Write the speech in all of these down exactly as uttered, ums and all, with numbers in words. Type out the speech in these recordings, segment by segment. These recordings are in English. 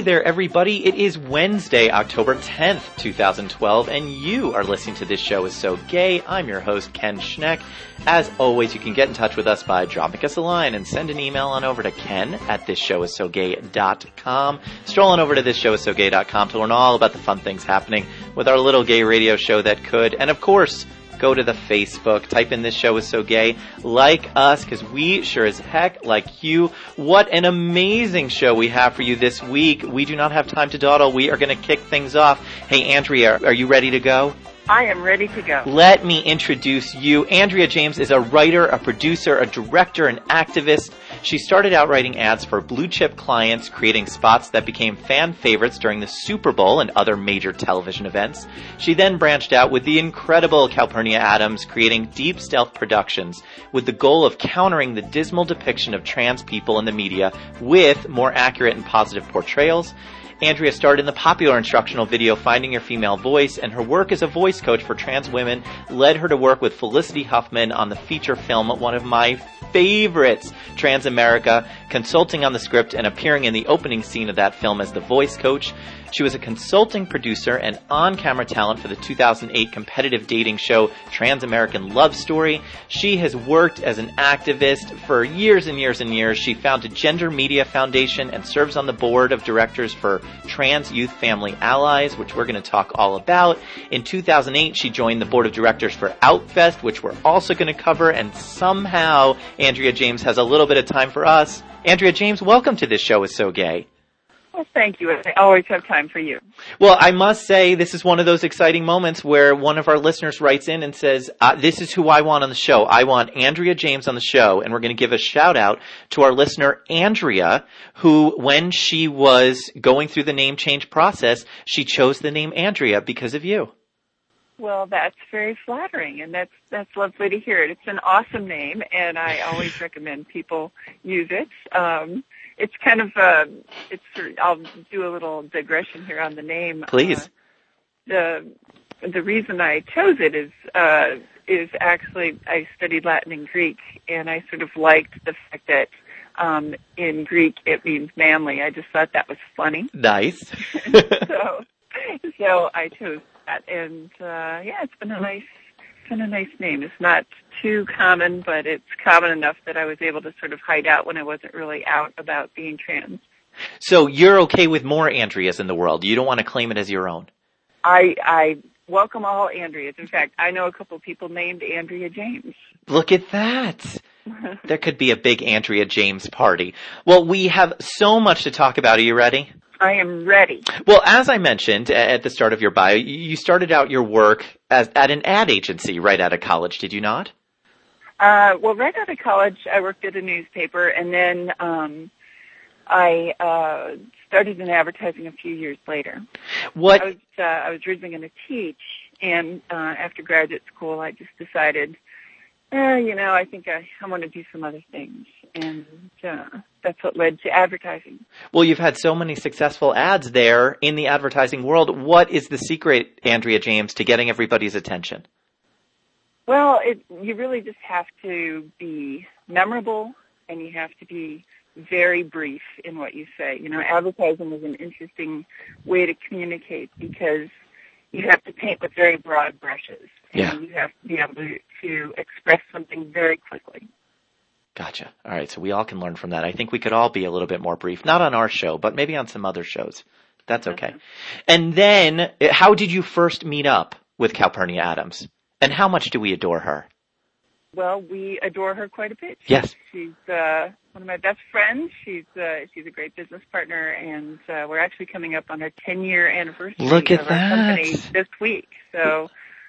there, everybody. It is Wednesday, October tenth, twenty twelve, and you are listening to This Show Is So Gay. I'm your host, Ken Schneck. As always, you can get in touch with us by dropping us a line and send an email on over to ken at this show is so gay dot com. Stroll on over to this show is so gay dot com to learn all about the fun things happening with our little gay radio show that could. And of course, go to the Facebook, type in This Show Is So Gay, like us, because we sure as heck like you. What an amazing show we have for you this week. We do not have time to dawdle. We are going to kick things off. Hey, Andrea, are you ready to go? I am ready to go. Let me introduce you. Andrea James is a writer, a producer, a director, an activist. She started out writing ads for blue-chip clients, creating spots that became fan favorites during the Super Bowl and other major television events. She then branched out with the incredible Calpurnia Addams, creating deep stealth productions with the goal of countering the dismal depiction of trans people in the media with more accurate and positive portrayals. Andrea starred in the popular instructional video Finding Your Female Voice, and her work as a voice coach for trans women led her to work with Felicity Huffman on the feature film, one of my favorites, Transamerica, consulting on the script and appearing in the opening scene of that film as the voice coach. She was a consulting producer and on-camera talent for the two thousand eight competitive dating show Trans-American Love Story. She has worked as an activist for years and years and years. She founded Gender Media Foundation and serves on the board of directors for Trans Youth Family Allies, which we're going to talk all about. In two thousand eight, she joined the board of directors for Outfest, which we're also going to cover, and somehow Andrea James has a little bit of time for us. Andrea James, welcome to This Show Is So Gay. Well, thank you. I always have time for you. Well, I must say this is one of those exciting moments where one of our listeners writes in and says, uh, this is who I want on the show. I want Andrea James on the show. And we're going to give a shout out to our listener, Andrea, who, when she was going through the name change process, she chose the name Andrea because of you. Well, that's very flattering, and that's that's lovely to hear it. It's an awesome name, and I always recommend people use it. Um, it's kind of uh, it's. I'll do a little digression here on the name. Please. Uh, the the reason I chose it is uh, is actually I studied Latin and Greek, and I sort of liked the fact that um, in Greek it means manly. I just thought that was funny. Nice. so so I chose that, and uh, yeah, it's been a nice. It's been a nice name. It's not too common, but it's common enough that I was able to sort of hide out when I wasn't really out about being trans. So you're okay with more Andreas in the world. You don't want to claim it as your own. I I welcome all Andreas. In fact, I know a couple of people named Andrea James. Look at that. There could be a big Andrea James party. Well, we have so much to talk about. Are you ready? I am ready. Well, as I mentioned at the start of your bio, you started out your work as, at an ad agency right out of college, did you not? Uh, well, right out of college, I worked at a newspaper, and then um, I uh, started in advertising a few years later. What? I was, uh, I was originally going to teach, and uh, after graduate school, I just decided, eh, you know, I think I, I want to do some other things, and uh, that's what led to advertising. Well, you've had so many successful ads there in the advertising world. What is the secret, Andrea James, to getting everybody's attention? Well, it, you really just have to be memorable, and you have to be very brief in what you say. You know, advertising is an interesting way to communicate because you have to paint with very broad brushes. Yeah. And you have to be able to, to express something very quickly. Gotcha. All right, so we all can learn from that. I think we could all be a little bit more brief. Not on our show, but maybe on some other shows. That's okay. Mm-hmm. And then, how did you first meet up with Calpurnia Addams? And how much do we adore her? Well, we adore her quite a bit. She's, yes. She's uh, one of my best friends. She's uh, she's a great business partner, and uh, we're actually coming up on our ten-year anniversary Look at of that. our company this week. So,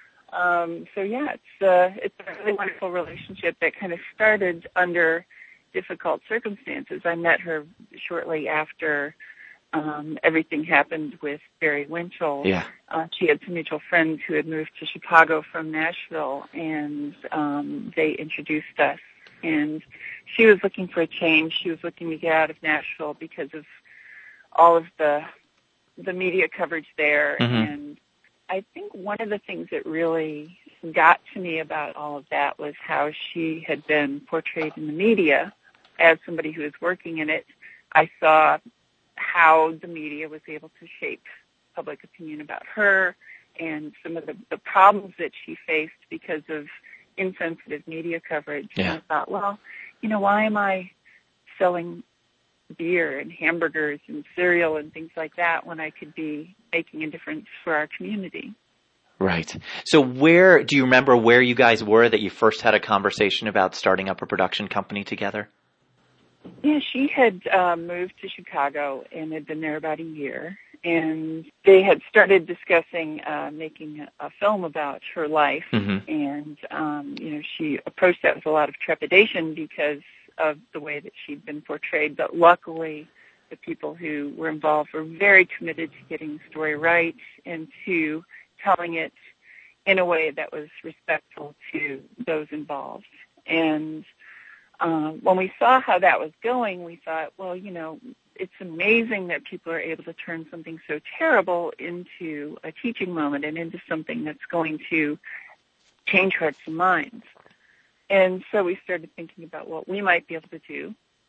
um, so yeah, it's uh, it's a really wonderful relationship that kind of started under difficult circumstances. I met her shortly after um, everything happened with Barry Winchell. Yeah. Uh, she had some mutual friends who had moved to Chicago from Nashville, and um, they introduced us. And she was looking for a change. She was looking to get out of Nashville because of all of the the media coverage there. Mm-hmm. And I think one of the things that really got to me about all of that was how she had been portrayed in the media as somebody who was working in it. I saw how the media was able to shape public opinion about her and some of the, the problems that she faced because of insensitive media coverage. Yeah. And I thought, well, you know, why am I selling beer and hamburgers and cereal and things like that when I could be making a difference for our community? Right. So where, do you remember where you guys were that you first had a conversation about starting up a production company together? Yeah, she had uh, moved to Chicago and had been there about a year. And they had started discussing uh, making a, a film about her life. Mm-hmm. And, um, you know, she approached that with a lot of trepidation because of the way that she'd been portrayed. But luckily, the people who were involved were very committed to getting the story right and to telling it in a way that was respectful to those involved. And um, when we saw how that was going, we thought, well, you know, it's amazing that people are able to turn something so terrible into a teaching moment and into something that's going to change hearts and minds. And so we started thinking about what we might be able to do.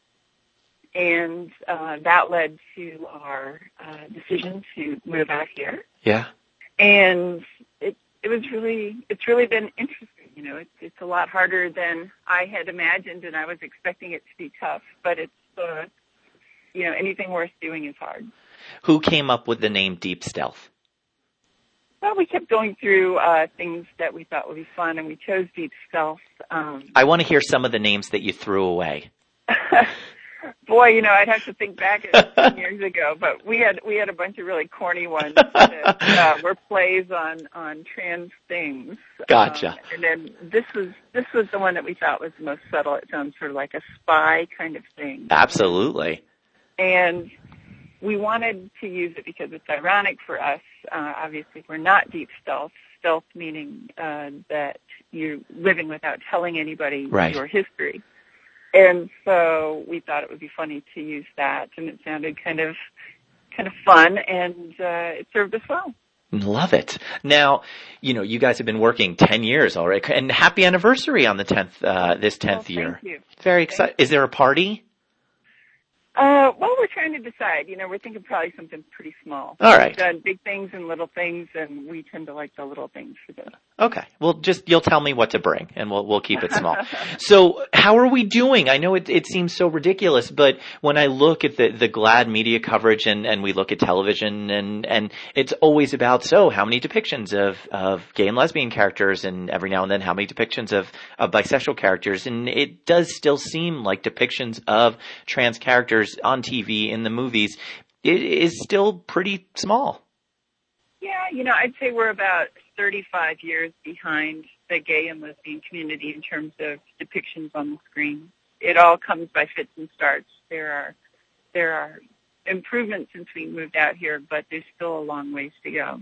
And uh, that led to our uh, decision to move out here. Yeah. And it it was really, it's really been interesting. You know, it's, it's a lot harder than I had imagined, and I was expecting it to be tough, but it's, uh, you know, anything worth doing is hard. Who came up with the name Deep Stealth? Well, we kept going through uh, things that we thought would be fun, and we chose Deep Stealth. Um, I want to hear some of the names that you threw away. Boy, you know, I'd have to think back ten years ago, but we had we had a bunch of really corny ones that uh, were plays on, on trans things. Gotcha. Um, and then this was this was the one that we thought was the most subtle. It sounds sort of like a spy kind of thing. Absolutely. And we wanted to use it because it's ironic for us. Uh, obviously, we're not deep stealth. Stealth meaning uh, that you're living without telling anybody right. your history. And so we thought it would be funny to use that, and it sounded kind of kind of fun, and uh, it served us well. Love it. Now, you know, you guys have been working ten years already, and happy anniversary on the tenth, uh, this tenth well, year. Thank you. Very excited. Is there a party? Uh, well, we're trying to decide. You know, we're thinking probably something pretty small. All right. We've done big things and little things, and we tend to like the little things for this. Okay. Well, just, you'll tell me what to bring, and we'll, we'll keep it small. So, how are we doing? I know it, it seems so ridiculous, but when I look at the, the GLAAD media coverage and, and we look at television and, and it's always about, so how many depictions of, of gay and lesbian characters, and every now and then how many depictions of, of bisexual characters, and it does still seem like depictions of trans characters on T V, in the movies, it is still pretty small. Yeah, you know, I'd say we're about thirty-five years behind the gay and lesbian community in terms of depictions on the screen. It all comes by fits and starts. There are there are improvements since we moved out here, but there's still a long ways to go.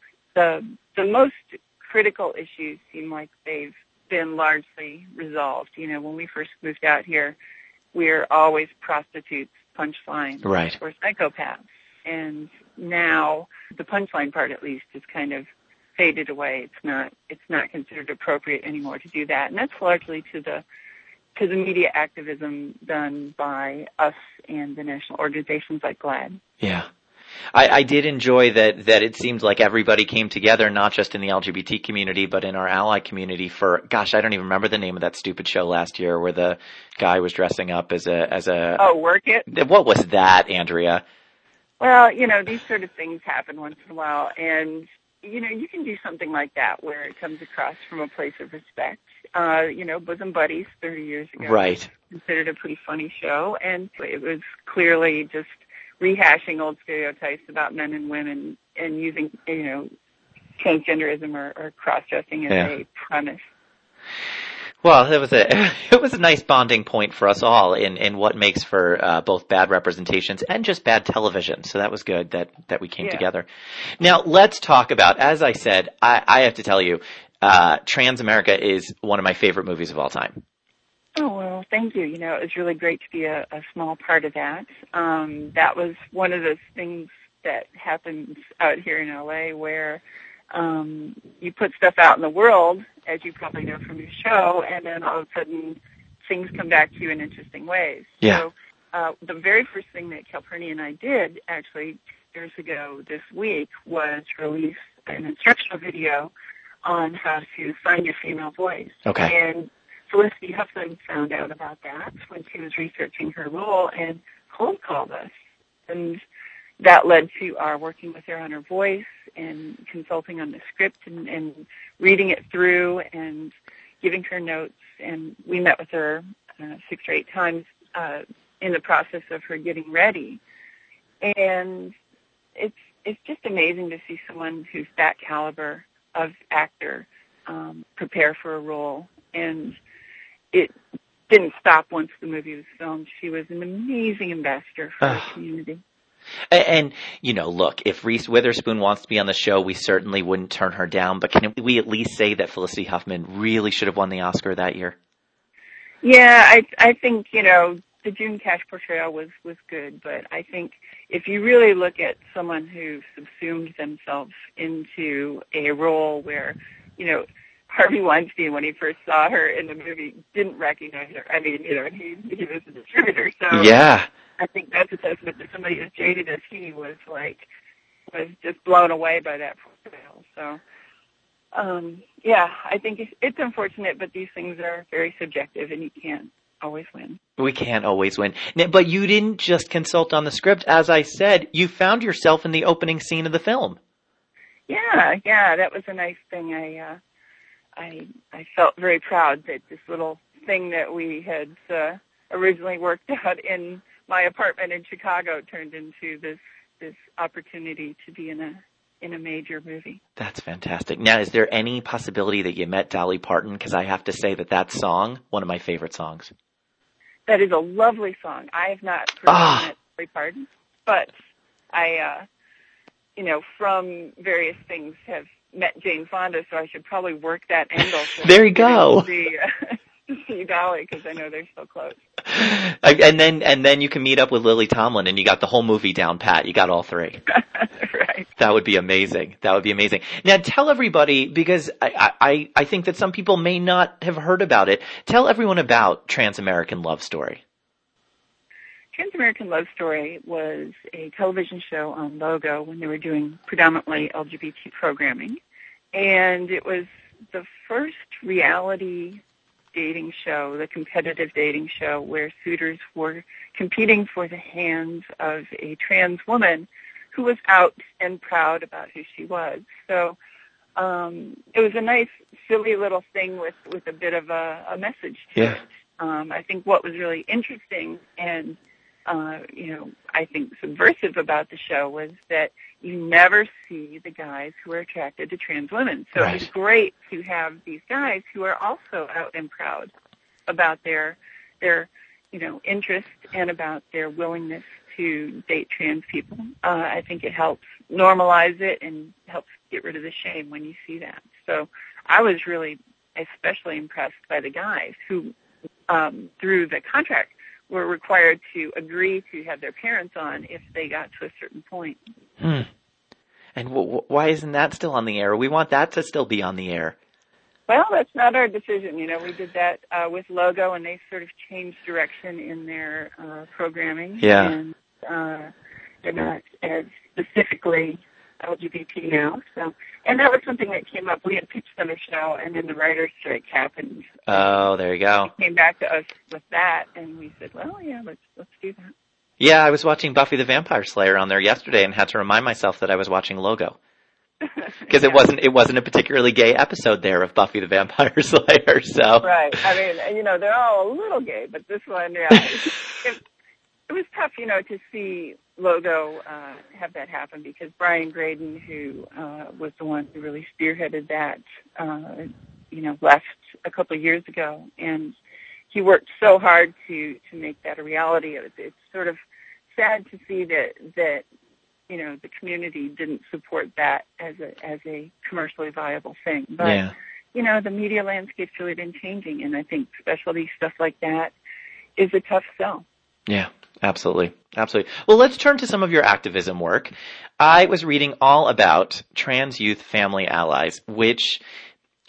The the most critical issues seem like they've been largely resolved. You know, when we first moved out here, we're always prostitutes, punchlines, right. or psychopaths. And now the punchline part, at least, is kind of faded away. It's not it's not considered appropriate anymore to do that, and that's largely to the to the media activism done by us and the national organizations like GLAAD. Yeah. I, I did enjoy that, that it seemed like everybody came together, not just in the L G B T community, but in our ally community for, gosh, I don't even remember the name of that stupid show last year where the guy was dressing up as a, as a... Oh, Work It? What was that, Andrea? Well, you know, these sort of things happen once in a while, and, you know, you can do something like that where it comes across from a place of respect. Uh, you know, Bosom Buddies thirty years ago. Right. Considered a pretty funny show, and it was clearly just rehashing old stereotypes about men and women and using, you know, transgenderism or, or cross-dressing as yeah. a premise. Well, it was a it was a nice bonding point for us all in, in what makes for uh, both bad representations and just bad television. So that was good that, that we came yeah. together. Now let's talk about, as I said, I, I have to tell you, uh, Transamerica is one of my favorite movies of all time. Oh, well, thank you. You know, it was really great to be a, a small part of that. Um, that was one of those things that happens out here in L A where um, you put stuff out in the world, as you probably know from your show, and then all of a sudden things come back to you in interesting ways. Yeah. So uh, the very first thing that Calpurnia and I did, actually, years ago this week, was release an instructional video on how to find your female voice. Okay. And Felicity Huffman found out about that when she was researching her role and cold called us. And that led to our working with her on her voice and consulting on the script and, and reading it through and giving her notes. And we met with her uh, six or eight times uh, in the process of her getting ready. And it's it's just amazing to see someone who's that caliber of actor um, prepare for a role. And it didn't stop once the movie was filmed. She was an amazing ambassador for the community. And, and, you know, look, if Reese Witherspoon wants to be on the show, we certainly wouldn't turn her down. But can we at least say that Felicity Huffman really should have won the Oscar that year? Yeah, I I think, you know, the June Cash portrayal was, was good. But I think if you really look at someone who subsumed themselves into a role where, you know, Harvey Weinstein, when he first saw her in the movie, didn't recognize her. I mean, you know, he, he was a distributor. So yeah. I think that's a testament to somebody as jaded as he was, like, was just blown away by that portrayal. So, um, yeah, I think it's, it's unfortunate, but these things are very subjective, and you can't always win. We can't always win. But you didn't just consult on the script. As I said, you found yourself in the opening scene of the film. Yeah, yeah, that was a nice thing. I, uh, I, I felt very proud that this little thing that we had uh, originally worked out in my apartment in Chicago turned into this this opportunity to be in a in a major movie. That's fantastic. Now, is there any possibility that you met Dolly Parton? Because I have to say that that song, one of my favorite songs. That is a lovely song. I have not ah. met Dolly Parton, but I, uh, you know, from various things have met Jane Fonda, so I should probably work that angle. There you go. See, uh, see Dolly, because I know they're so close. And then, and then you can meet up with Lily Tomlin, and you got the whole movie down pat. You got all three. Right. That would be amazing. That would be amazing. Now, tell everybody, because I, I, I think that some people may not have heard about it. Tell everyone about Trans-American Love Story. Trans-American Love Story was a television show on Logo when they were doing predominantly L G B T programming. And it was the first reality dating show, the competitive dating show, where suitors were competing for the hands of a trans woman who was out and proud about who she was. So um, it was a nice, silly little thing with, with a bit of a, a message to yeah. it. Um, I think what was really interesting and Uh, you know, I think subversive about the show was that you never see the guys who are attracted to trans women. So right. It's great to have these guys who are also out and proud about their, their, you know, interest and about their willingness to date trans people. Uh, I think it helps normalize it and helps get rid of the shame when you see that. So I was really especially impressed by the guys who, um, through the contract, were required to agree to have their parents on if they got to a certain point. Hmm. And w- w- why isn't that still on the air? We want that to still be on the air. Well, that's not our decision. You know, we did that uh, with Logo, and they sort of changed direction in their uh, programming. Yeah. And uh, they're not as specifically L G B T now. So, and that was something that came up. We had pitched them a show, and then the writer's strike happened. Oh, there you go. They came back to us with that, and we said, well, yeah, let's let's do that. Yeah, I was watching Buffy the Vampire Slayer on there yesterday and had to remind myself that I was watching Logo. Because yeah. it wasn't it wasn't a particularly gay episode there of Buffy the Vampire Slayer, so. Right. I mean, you know, they're all a little gay, but this one, yeah. it, it, it was tough, you know, to see Logo uh, have that happen because Brian Graydon, who uh, was the one who really spearheaded that, uh, you know, left a couple of years ago. And he worked so hard to, to make that a reality. It, it's sort of sad to see that, that, you know, the community didn't support that as a as a commercially viable thing. But, yeah. you know, the media landscape's really been changing, and I think specialty stuff like that is a tough sell. Yeah, absolutely. Absolutely. Well, let's turn to some of your activism work. I was reading all about Trans Youth Family Allies, which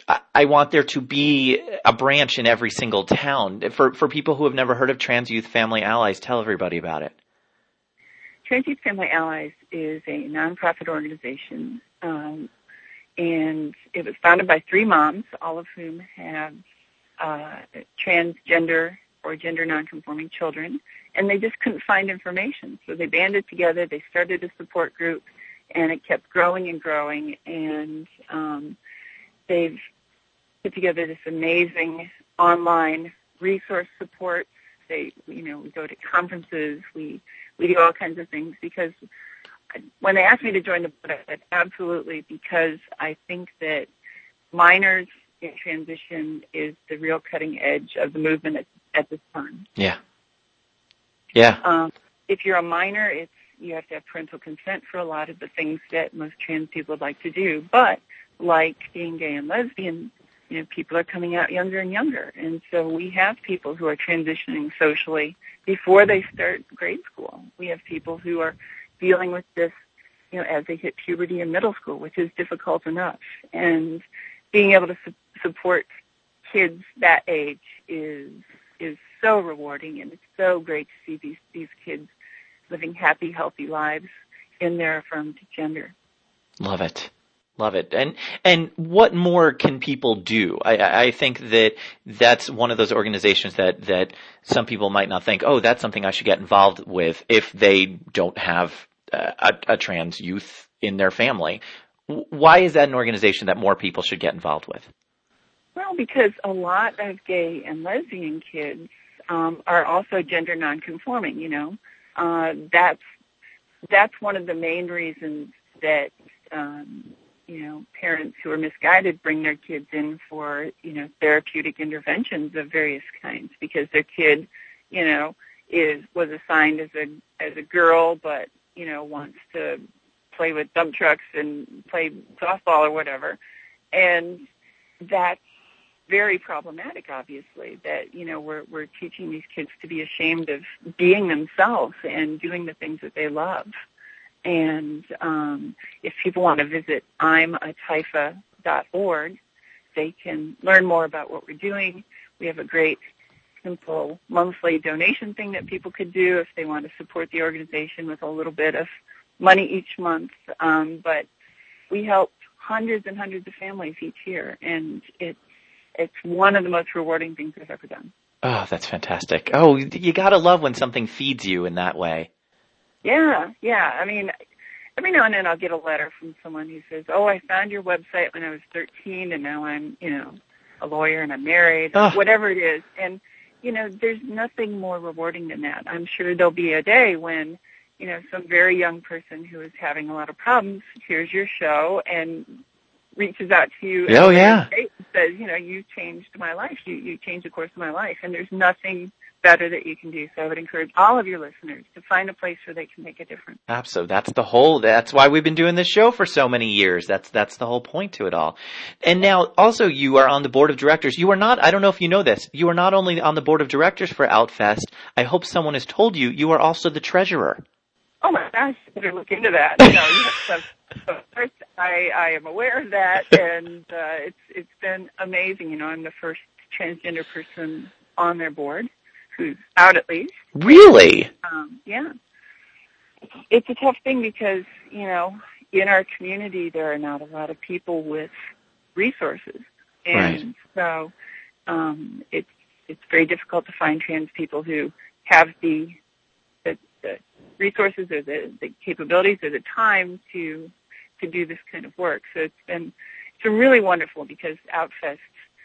I, I want there to be a branch in every single town. For for people who have never heard of Trans Youth Family Allies, tell everybody about it. Trans Youth Family Allies is a nonprofit organization, um, and it was founded by three moms, all of whom have uh, transgender or gender nonconforming children, and they just couldn't find information. So they banded together, they started a support group, and it kept growing and growing, and um, they've put together this amazing online resource support. They, you know, we go to conferences, we we do all kinds of things, because when they asked me to join the board, I said absolutely, because I think that minors in transition is the real cutting edge of the movement at, at this time. Yeah. Yeah. Um, if you're a minor, it's you have to have parental consent for a lot of the things that most trans people would like to do. But like being gay and lesbian, you know, people are coming out younger and younger. And so we have people who are transitioning socially before they start grade school. We have people who are dealing with this, you know, as they hit puberty in middle school, which is difficult enough. And being able to su- support kids that age is is so rewarding, and it's so great to see these, these kids living happy, healthy lives in their affirmed gender. Love it. Love it. And and what more can people do? I, I think that that's one of those organizations that, that some people might not think, oh, that's something I should get involved with if they don't have a, a trans youth in their family. Why is that an organization that more people should get involved with? Well, because a lot of gay and lesbian kids um, are also gender nonconforming, you know. Uh, that's, that's one of the main reasons that, um, you know, parents who are misguided bring their kids in for, you know, therapeutic interventions of various kinds, because their kid, you know, is, was assigned as a, as a girl, but, you know, wants to play with dump trucks and play softball or whatever. And that's very problematic, obviously, that, you know, we're, we're teaching these kids to be ashamed of being themselves and doing the things that they love. And um, if people want to visit I'm a typha dot org, they can learn more about what we're doing. We have a great, simple monthly donation thing that people could do if they want to support the organization with a little bit of money each month. Um, but we help hundreds and hundreds of families each year, and it's it's one of the most rewarding things I've ever done. Oh, that's fantastic. Oh, you gotta love when something feeds you in that way. Yeah, yeah. I mean, every now and then I'll get a letter from someone who says, oh, I found your website when I was thirteen, and now I'm, you know, a lawyer and I'm married, or oh. whatever it is. And, you know, there's nothing more rewarding than that. I'm sure there'll be a day when, you know, some very young person who is having a lot of problems hears your show and reaches out to you oh, yeah. and says, you know, you changed my life. You, you changed the course of my life. And there's nothing better that you can do. So I would encourage all of your listeners to find a place where they can make a difference. Absolutely. That's the whole, that's why we've been doing this show for so many years. That's, that's the whole point to it all. And now also you are on the board of directors. You are not, I don't know if you know this, you are not only on the board of directors for Outfest. I hope someone has told you, you are also the treasurer. Oh my gosh, I better look into that. You know, so, so first, I, I am aware of that, and uh, it's it's been amazing. You know, I'm the first transgender person on their board who's out, at least. Really? Um, yeah. It's a tough thing because, you know, in our community there are not a lot of people with resources, and right. so um, it's it's very difficult to find trans people who have the the, the resources or the, the capabilities or the time to to do this kind of work. So it's been it's been really wonderful because Outfest,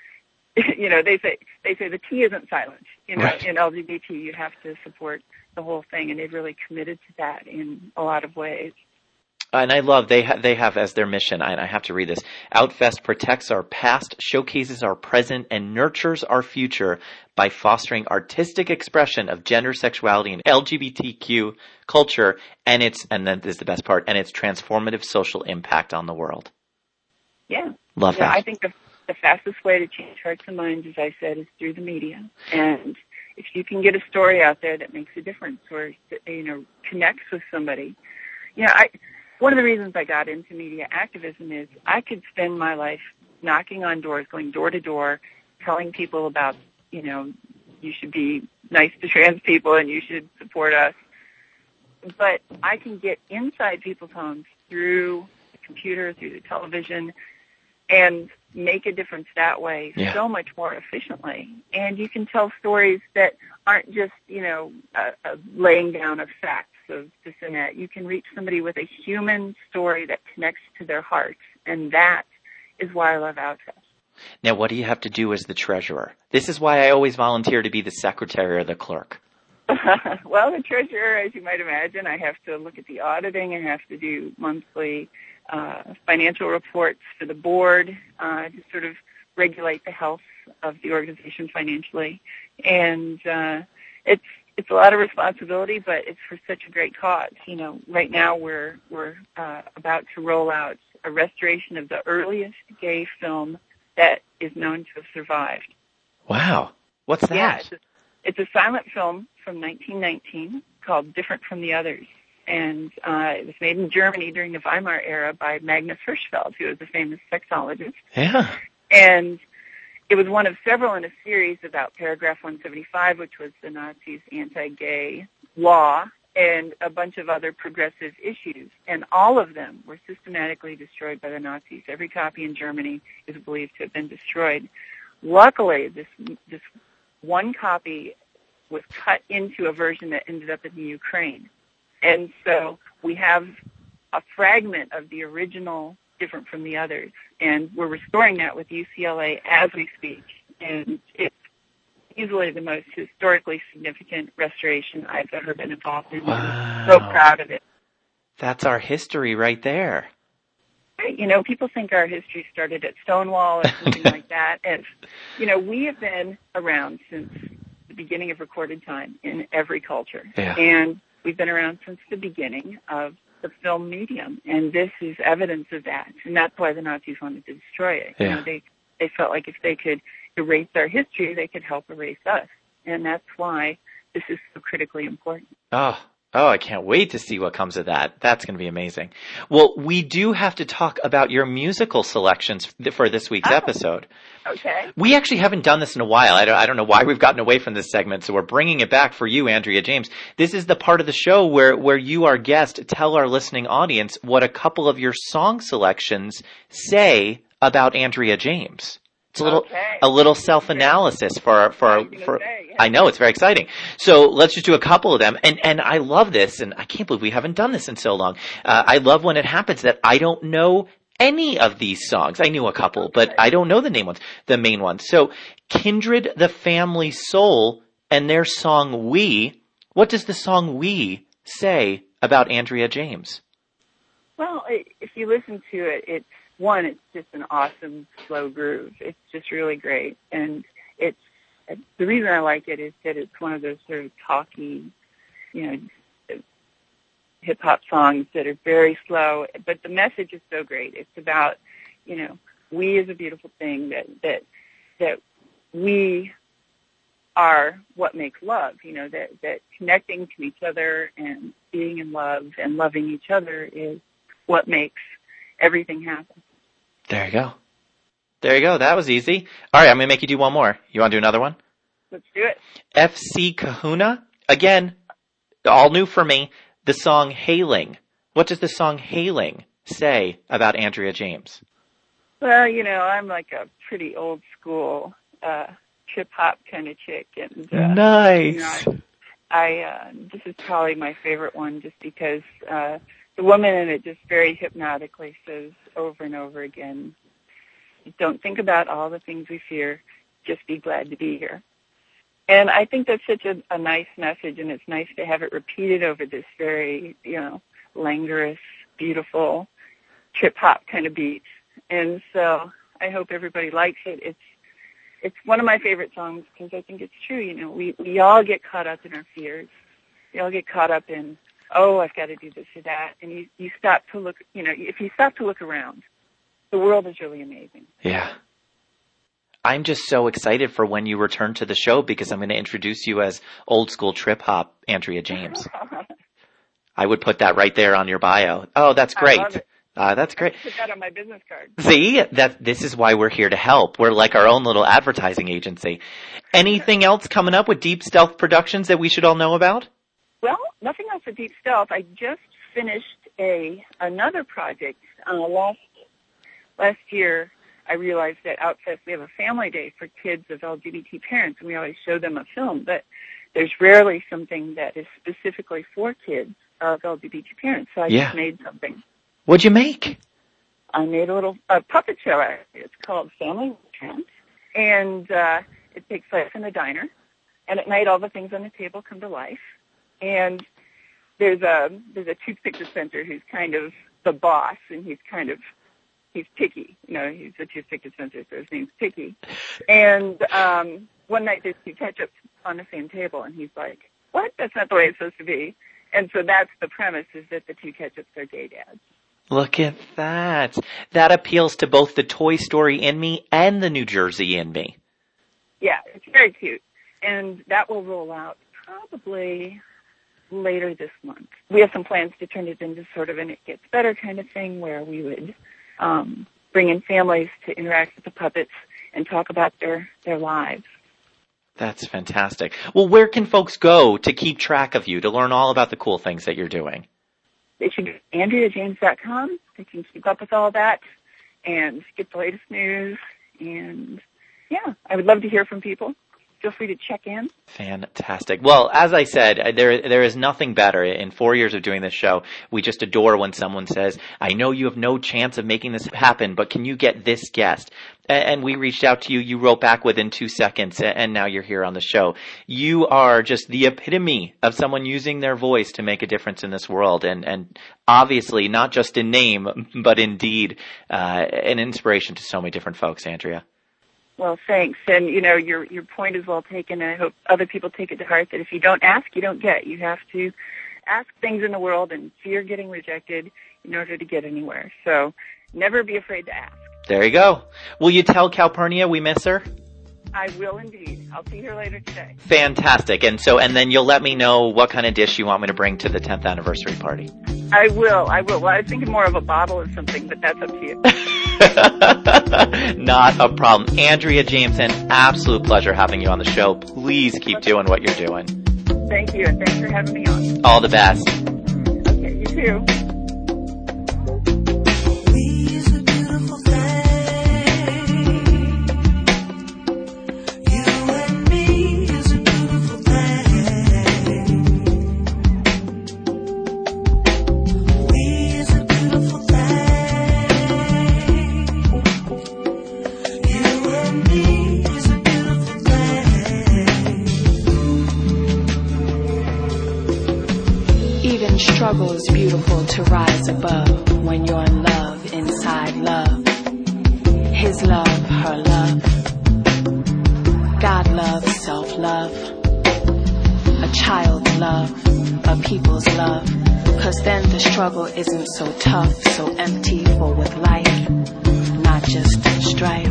you know, they say they say the T isn't silent. You know, right. in L G B T you have to support the whole thing, and they've really committed to that in a lot of ways. And I love, they, ha- they have as their mission, and I have to read this, Outfest protects our past, showcases our present, and nurtures our future by fostering artistic expression of gender, sexuality, and L G B T Q culture, and its, and then this is the best part, and its transformative social impact on the world. Yeah. Love yeah, that. I think the, the fastest way to change hearts and minds, as I said, is through the media. And if you can get a story out there that makes a difference or, you know, connects with somebody. You know, I... One of the reasons I got into media activism is I could spend my life knocking on doors, going door to door, telling people about, you know, you should be nice to trans people and you should support us. But I can get inside people's homes through the computer, through the television, and make a difference that way yeah. so much more efficiently. And you can tell stories that aren't just, you know, a, a laying down of facts of this and that. You can reach somebody with a human story that connects to their heart, and that is why I love Outfest. Now, what do you have to do as the treasurer? This is why I always volunteer to be the secretary or the clerk. Well, the treasurer, as you might imagine, I have to look at the auditing. I have to do monthly uh, financial reports for the board uh, to sort of regulate the health of the organization financially. And uh, it's it's a lot of responsibility, but it's for such a great cause. You know, right now we're we're uh, about to roll out a restoration of the earliest gay film that is known to have survived. Wow. What's that? Yeah, it's a, it's a silent film from nineteen nineteen called Different from the Others. And uh, it was made in Germany during the Weimar era by Magnus Hirschfeld, who was a famous sexologist. Yeah. And it was one of several in a series about Paragraph one seventy-five, which was the Nazis' anti-gay law, and a bunch of other progressive issues. And all of them were systematically destroyed by the Nazis. Every copy in Germany is believed to have been destroyed. Luckily, this this one copy was cut into a version that ended up in the Ukraine. And so we have a fragment of the original Different from the Others. And we're restoring that with U C L A as we speak. And it's easily the most historically significant restoration I've ever been involved in. Wow. I'm so proud of it. That's our history right there. You know, people think our history started at Stonewall or something like that. And, you know, we have been around since the beginning of recorded time in every culture. Yeah. And we've been around since the beginning of the film medium. And this is evidence of that. And that's why the Nazis wanted to destroy it. Yeah. You know, they, they felt like if they could erase our history, they could help erase us. And that's why this is so critically important. Oh, oh, I can't wait to see what comes of that. That's going to be amazing. Well, we do have to talk about your musical selections for this week's oh, episode. Okay. We actually haven't done this in a while. I don't, I don't know why we've gotten away from this segment, so we're bringing it back for you, Andrea James. This is the part of the show where, where you, our guest, tell our listening audience what a couple of your song selections say about Andrea James. It's a little, okay. a little self-analysis for, for, for, say, yeah. I know, it's very exciting. So let's just do a couple of them. And, and I love this, and I can't believe we haven't done this in so long. Uh, I love when it happens that I don't know any of these songs. I knew a couple, okay. but I don't know the name ones, the main ones. So Kindred the Family Soul and their song We. What does the song We say about Andrea James? Well, if you listen to it, it's, one, it's just an awesome slow groove. It's just really great. And it's, the reason I like it is that it's one of those sort of talky, you know, hip-hop songs that are very slow, but the message is so great. It's about, you know, we is a beautiful thing, that, that, that we are what makes love, you know, that, that connecting to each other and being in love and loving each other is what makes everything happen. There you go. There you go. That was easy. All right, I'm going to make you do one more. You want to do another one? Let's do it. F C Kahuna. Again, all new for me. The song Hailing. What does the song Hailing say about Andrea James? Well, you know, I'm like a pretty old school uh, trip-hop kind of chick. And uh, nice. You know, I, uh, this is probably my favorite one just because uh, the woman in it just very hypnotically says over and over again, don't think about all the things we fear, just be glad to be here. And I think that's such a, a nice message, and it's nice to have it repeated over this very, you know, languorous, beautiful trip-hop kind of beat. And so I hope everybody likes it. It's it's one of my favorite songs because I think it's true. You know, we, we all get caught up in our fears. We all get caught up in, oh, I've got to do this or that. And you, you stop to look, you know, if you stop to look around, the world is really amazing. Yeah. I'm just so excited for when you return to the show because I'm going to introduce you as old school trip hop Andrea James. I would put that right there on your bio. Oh, that's great. Uh, that's great. Put that on my business card. See, that this is why we're here to help. We're like our own little advertising agency. Anything else coming up with Deep Stealth Productions that we should all know about? Well, nothing else with Deep Stealth. I just finished a another project. Uh, last last year, I realized that Outfest we have a family day for kids of L G B T parents, and we always show them a film, but there's rarely something that is specifically for kids of L G B T parents. So I Yeah. just made something. What'd you make? I made a little a puppet show. Actually. It's called Family Trans, and uh, it takes place in a diner. And at night, all the things on the table come to life. And there's a there's a toothpick dispenser who's kind of the boss, and he's kind of he's picky. You know, he's a toothpick dispenser, so his name's Picky. And um, one night there's two ketchups on the same table, and he's like, "What? That's not the way it's supposed to be." And so that's the premise: is that the two ketchups are gay dads. Look at that. That appeals to both the Toy Story in me and the New Jersey in me. Yeah, it's very cute. And that will roll out probably later this month. We have some plans to turn it into sort of an It Gets Better kind of thing where we would um, bring in families to interact with the puppets and talk about their, their lives. That's fantastic. Well, where can folks go to keep track of you, to learn all about the cool things that you're doing? They should go to Andrea James dot com. They can keep up with all that and get the latest news. And, yeah, I would love to hear from people. Feel free to check in. Fantastic. Well, as I said, there there is nothing better. In four years of doing this show, we just adore when someone says, I know you have no chance of making this happen, but can you get this guest? And we reached out to you. You wrote back within two seconds, and now you're here on the show. You are just the epitome of someone using their voice to make a difference in this world. And, and obviously, not just in name, but in deed, uh, an inspiration to so many different folks, Andrea. Well, thanks. And, you know, your your point is well taken, and I hope other people take it to heart that if you don't ask, you don't get. You have to ask things in the world and fear getting rejected in order to get anywhere. So never be afraid to ask. There you go. Will you tell Calpurnia we miss her? I will indeed. I'll see her later today. Fantastic. And so, and then you'll let me know what kind of dish you want me to bring to the tenth anniversary party. I will. I will. Well, I was thinking more of a bottle or something, but that's up to you. Not a problem. Andrea James, an absolute pleasure having you on the show. Please keep doing what you're doing. Thank you, and thanks for having me on. All the best. Okay, you too. Struggle is beautiful to rise above when you're in love, inside love. His love, her love. God love, self-love. A child's love, a people's love. Cause then the struggle isn't so tough, so empty, full with life, not just strife.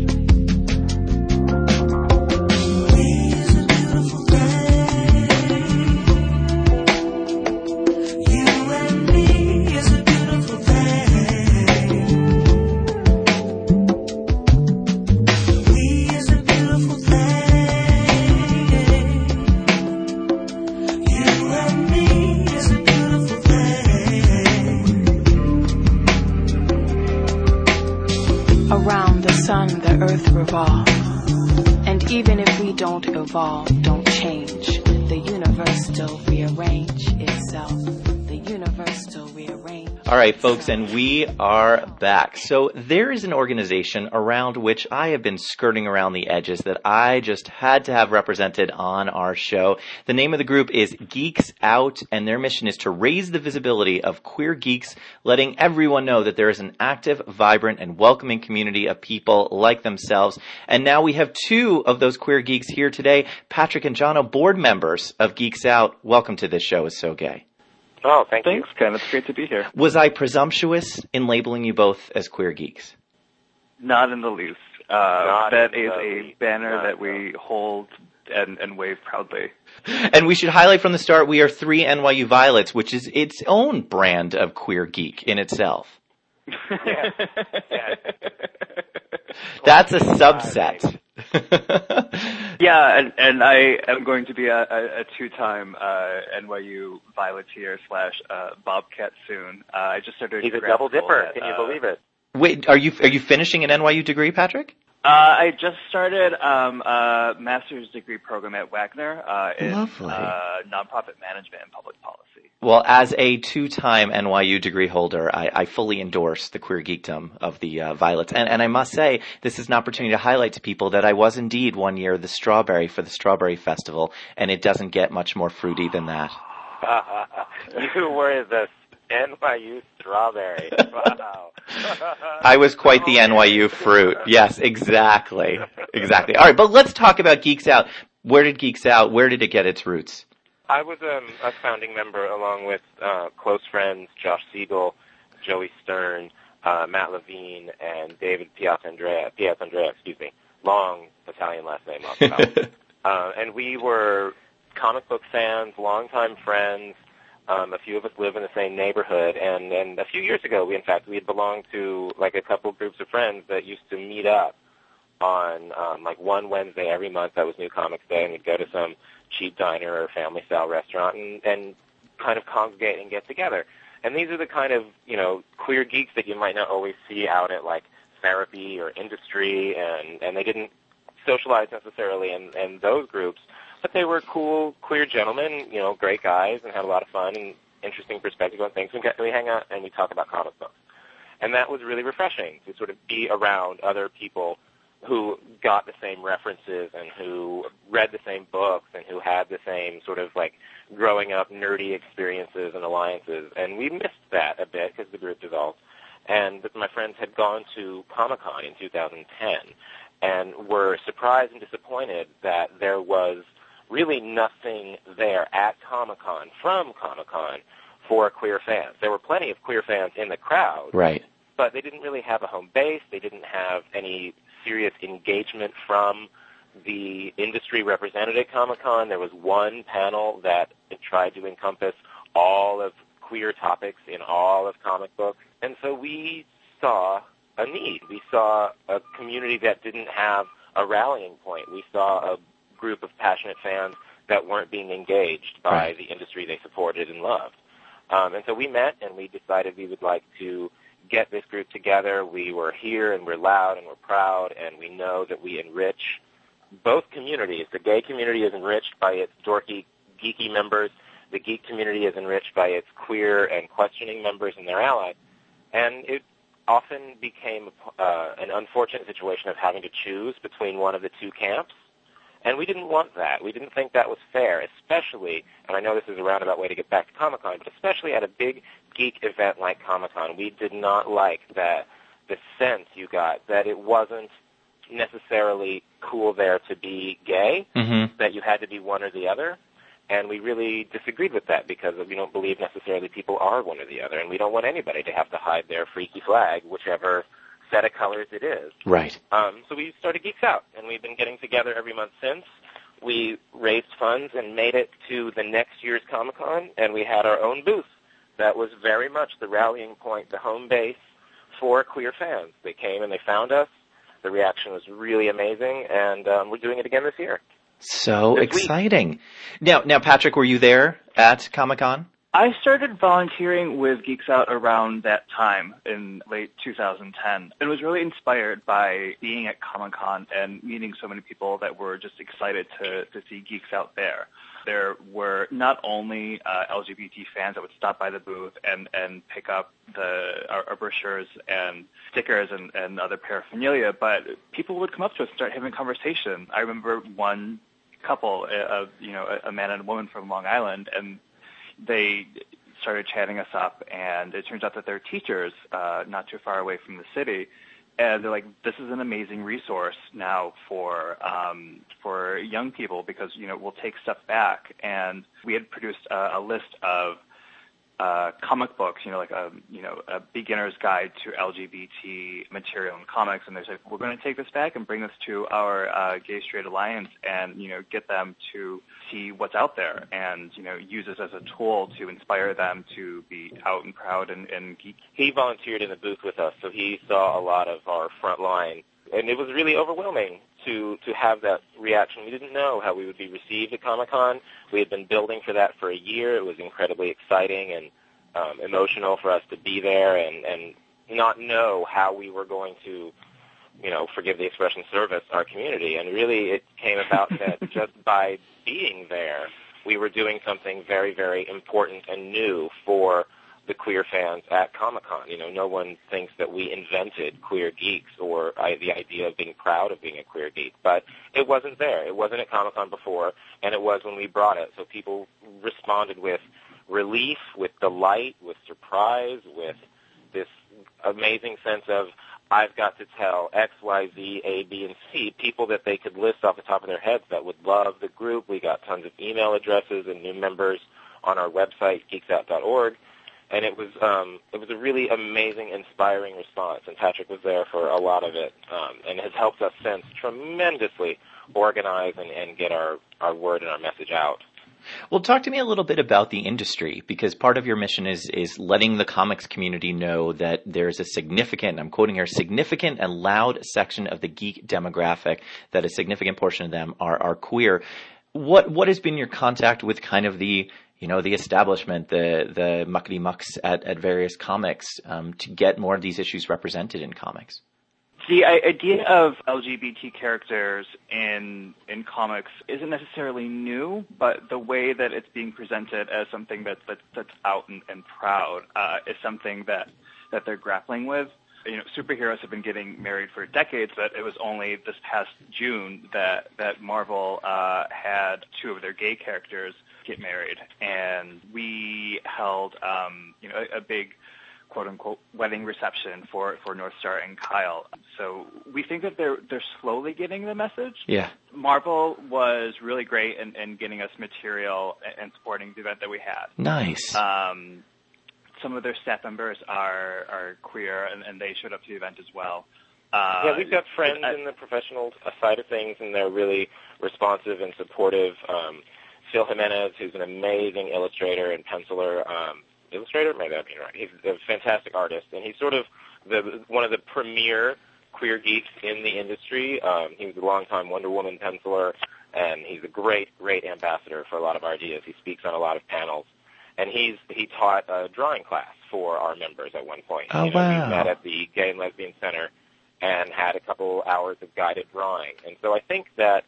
And even if we don't evolve, don't change, the universe still rearrange itself. The universe still rearrange. All right, folks, and we are back. So there is an organization around which I have been skirting around the edges that I just had to have represented on our show. The name of the group is Geeks Out, and their mission is to raise the visibility of queer geeks, letting everyone know that there is an active, vibrant, and welcoming community of people like themselves. And now we have two of those queer geeks here today, Patrick and Jono, board members of Geeks Out. Welcome to this show, Is So Gay. Oh, thank Thanks, you. Ken. It's great to be here. Was I presumptuous in labeling you both as queer geeks? Not in the least. Uh, that is a banner Not that we hold and, and wave proudly. And we should highlight from the start, we are three N Y U Violets, which is its own brand of queer geek in itself. yeah. yeah. That's a subset. Yeah, and, and I am going to be a, a, a two-time uh, N Y U Violeteer slash uh, Bobcat soon. Uh, I just started. He's a double dipper. At, Can you uh, believe it? Wait, are you are you finishing an N Y U degree, Patrick? Uh, I just started um, a master's degree program at Wagner uh, in uh, nonprofit management and public policy. Well, as a two-time N Y U degree holder, I, I fully endorse the queer geekdom of the uh, Violets. And, and I must say, this is an opportunity to highlight to people that I was indeed one year the strawberry for the Strawberry Festival, and it doesn't get much more fruity than that. You were the N Y U strawberry. Wow. I was quite the N Y U fruit. Yes, exactly. Exactly. All right, but let's talk about Geeks Out. Where did Geeks Out, where did it get its roots? I was um, a founding member along with uh, close friends Josh Siegel, Joey Stern, uh, Matt Levine, and David Piazza-Andrea, Piazza-Andrea, excuse me, long Italian last name. uh, and we were comic book fans, longtime friends. Um, a few of us live in the same neighborhood, and, and a few years ago, we in fact we had belonged to like a couple groups of friends that used to meet up on um, like one Wednesday every month. That was New Comics Day, and we'd go to some cheap diner or family style restaurant and, and kind of congregate and get together. And these are the kind of, you know, queer geeks that you might not always see out at like therapy or industry, and, and they didn't socialize necessarily in, in those groups, but they were cool, queer gentlemen, you know, great guys, and had a lot of fun and interesting perspective on things. We, get, we hang out and we talk about comic books. And that was really refreshing to sort of be around other people who got the same references and who read the same books and who had the same sort of like growing up nerdy experiences and alliances. And we missed that a bit because the group dissolved. And my friends had gone to Comic-Con in two thousand ten and were surprised and disappointed that there was really nothing there at Comic-Con, from Comic-Con, for queer fans. There were plenty of queer fans in the crowd. Right. But they didn't really have a home base. They didn't have any serious engagement from the industry represented at Comic-Con. There was one panel that tried to encompass all of queer topics in all of comic books. And so we saw a need. We saw a community that didn't have a rallying point. We saw a group of passionate fans that weren't being engaged by right. the industry they supported and loved. Um, and so we met and we decided we would like to get this group together. We were here and we're loud and we're proud, and we know that we enrich both communities. The gay community is enriched by its dorky, geeky members. The geek community is enriched by its queer and questioning members and their allies. And it often became uh, an unfortunate situation of having to choose between one of the two camps. And we didn't want that. We didn't think that was fair, especially, and I know this is a roundabout way to get back to Comic-Con, but especially at a big geek event like Comic-Con, we did not like that the sense you got that it wasn't necessarily cool there to be gay, mm-hmm. that you had to be one or the other. And we really disagreed with that because we don't believe necessarily people are one or the other, and we don't want anybody to have to hide their freaky flag, whichever set of colors it is. Right. Um, so we started Geeks Out, and we've been getting together every month since. We raised funds and made it to the next year's Comic-Con, and we had our own booth. That was very much the rallying point, the home base for queer fans. They came and they found us. The reaction was really amazing, and um, we're doing it again this year. So this exciting. Week. Now, now, Patrick, were you there at Comic-Con? I started volunteering with Geeks Out around that time in late two thousand ten, and was really inspired by being at Comic-Con and meeting so many people that were just excited to, to see Geeks Out there. There were not only uh, L G B T fans that would stop by the booth and, and pick up the our, our brochures and stickers and, and other paraphernalia, but people would come up to us and start having a conversation. I remember one couple, of you know, a, a man and a woman from Long Island, and they started chatting us up, and it turns out that they're teachers uh, not too far away from the city, and they're like, this is an amazing resource now for um, for young people because, you know, we'll take stuff back. And we had produced a, a list of uh, comic books, you know, like a you know a beginner's guide to L G B T material in comics, and they said we're going to take this back and bring this to our uh, Gay Straight Alliance, and you know get them to see what's out there, and you know use this as a tool to inspire them to be out and proud and, and geek. He volunteered in the booth with us, so he saw a lot of our front line, and it was really overwhelming to to have that reaction. We didn't know how we would be received at Comic-Con. We had been building for that for a year. It was incredibly exciting and um, emotional for us to be there and, and not know how we were going to, you know, forgive the expression, service our community. And really it came about that just by being there, we were doing something very, very important and new for the queer fans at Comic-Con. You know, no one thinks that we invented queer geeks or I, the idea of being proud of being a queer geek, but it wasn't there. It wasn't at Comic-Con before, and it was when we brought it. So people responded with relief, with delight, with surprise, with this amazing sense of, I've got to tell X, Y, Z, A, B, and C, people that they could list off the top of their heads that would love the group. We got tons of email addresses and new members on our website, geeks out dot org. And it was um, it was a really amazing, inspiring response, and Patrick was there for a lot of it, um, and has helped us since tremendously organize and, and get our, our word and our message out. Well, talk to me a little bit about the industry, because part of your mission is is letting the comics community know that there's a significant, I'm quoting here, significant and loud section of the geek demographic, that a significant portion of them are, are queer. What what has been your contact with kind of the you know, the establishment, the the muckety mucks at, at various comics um, to get more of these issues represented in comics? The idea of L G B T characters in in comics isn't necessarily new, but the way that it's being presented as something that, that that's out and, and proud uh, is something that, that they're grappling with. You know, superheroes have been getting married for decades, but it was only this past June that that Marvel uh, had two of their gay characters get married, and we held um, you know a, a big quote unquote wedding reception for, for North Star and Kyle. So we think that they're they're slowly getting the message. Yeah. Marvel was really great in, in getting us material and supporting the event that we had. Nice. Um, some of their staff members are are queer, and, and they showed up to the event as well. Uh, yeah, we've got friends I, in the professional side of things, and they're really responsive and supportive. Um, Phil Jimenez, who's an amazing illustrator and penciler, um, illustrator, maybe I'm being right. He's a fantastic artist, and he's sort of the one of the premier queer geeks in the industry. Um, he was a longtime Wonder Woman penciler, and he's a great, great ambassador for a lot of our ideas. He speaks on a lot of panels. And he's he taught a drawing class for our members at one point. Oh, you know, wow. We met at the Gay and Lesbian Center and had a couple hours of guided drawing. And so I think that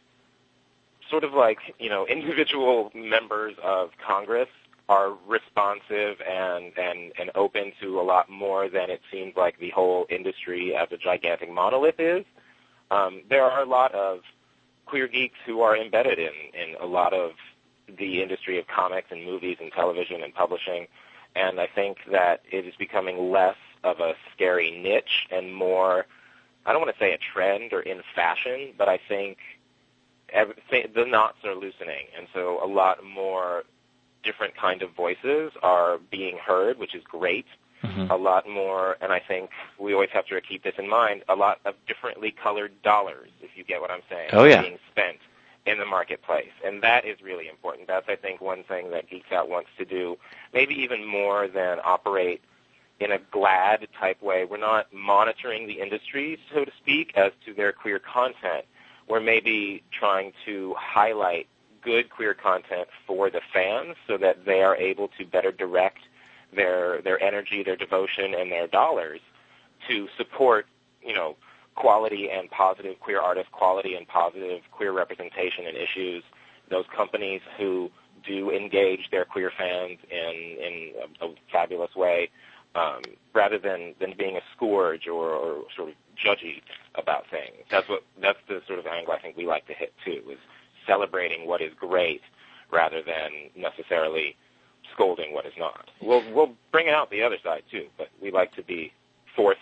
sort of like, you know, individual members of Congress are responsive and, and, and open to a lot more than it seems like the whole industry as a gigantic monolith is. Um, there are a lot of queer geeks who are embedded in, in a lot of the industry of comics and movies and television and publishing, and I think that it is becoming less of a scary niche and more, I don't want to say a trend or in fashion, but I think every, the knots are loosening, and so a lot more different kind of voices are being heard, which is great. Mm-hmm. A lot more, and I think we always have to keep this in mind, a lot of differently colored dollars, if you get what I'm saying, oh, yeah. being spent in the marketplace. And that is really important. That's, I think, one thing that Geeks Out wants to do, maybe even more than operate in a GLAAD type way. We're not monitoring the industry, so to speak, as to their queer content. We're maybe trying to highlight good queer content for the fans so that they are able to better direct their their energy, their devotion, and their dollars to support, you know, quality and positive queer artists, quality and positive queer representation in issues, those companies who do engage their queer fans in, in a, a fabulous way, um, rather than, than being a scourge or, or sort of judgy about things. That's what that's the sort of angle I think we like to hit too, is celebrating what is great rather than necessarily scolding what is not. We'll we'll bring out the other side too, but we like to be for things more than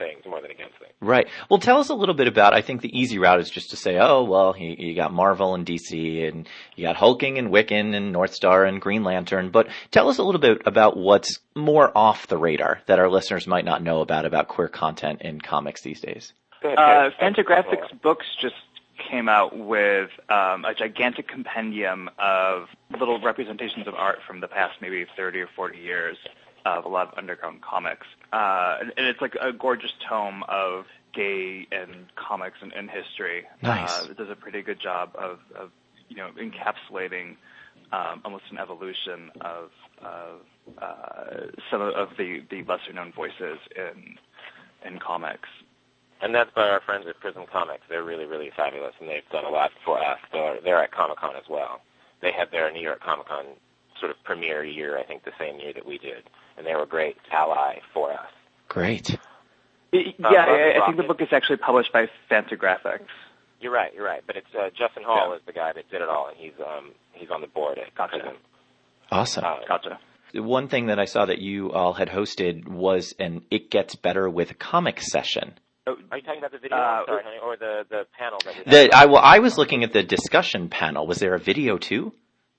than against me. Right. Well, tell us a little bit about, I think the easy route is just to say, oh, well, you, you got Marvel and D C, and you got Hulking and Wiccan and North Star and Green Lantern. But tell us a little bit about what's more off the radar that our listeners might not know about, about queer content in comics these days. Uh, Fantagraphics Books just came out with um, a gigantic compendium of little representations of art from the past maybe thirty or forty years of a lot of underground comics. Uh, and it's like a gorgeous tome of gay and comics and, and history. Nice. Uh, it does a pretty good job of, of you know, encapsulating um, almost an evolution of, of uh, some of the, the lesser-known voices in in comics. And that's by our friends at Prism Comics. They're really, really fabulous, and they've done a lot for us. They're, they're at Comic-Con as well. They had their New York Comic-Con sort of premiere year, I think the same year that we did, and they were a great ally for us. Great. Yeah, uh, I, I think the book is actually published by Fantagraphics. You're right, you're right. But it's uh, Justin Hall yeah. is the guy that did it all, and he's um, he's on the board at gotcha. Prism. Awesome. Uh, gotcha. One thing that I saw that you all had hosted was an It Gets Better with Comic session. Oh, are you talking about the video, uh, sorry, honey, or the, the panel? That we the, I, well, I was looking at the discussion panel. Was there a video too?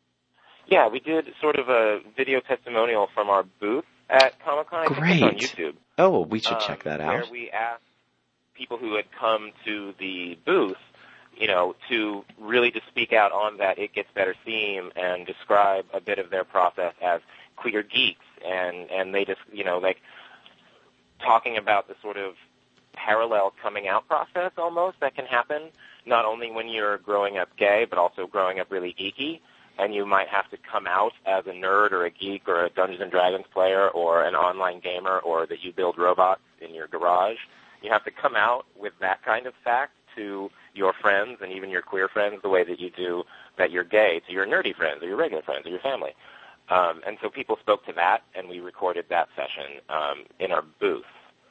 Yeah, we did sort of a video testimonial from our booth at Comic-Con. Great. I think it's on YouTube. Oh, we should um, check that where out. we asked people who had come to the booth, you know, to really just speak out on that It Gets Better theme and describe a bit of their process as queer geeks. And, and they just, you know, like talking about the sort of parallel coming out process almost that can happen, not only when you're growing up gay, but also growing up really geeky. And you might have to come out as a nerd or a geek or a Dungeons and Dragons player or an online gamer or that you build robots in your garage. You have to come out with that kind of fact to your friends and even your queer friends the way that you do that you're gay to your nerdy friends or your regular friends or your family. Um, and so people spoke to that, and we recorded that session um, in our booth.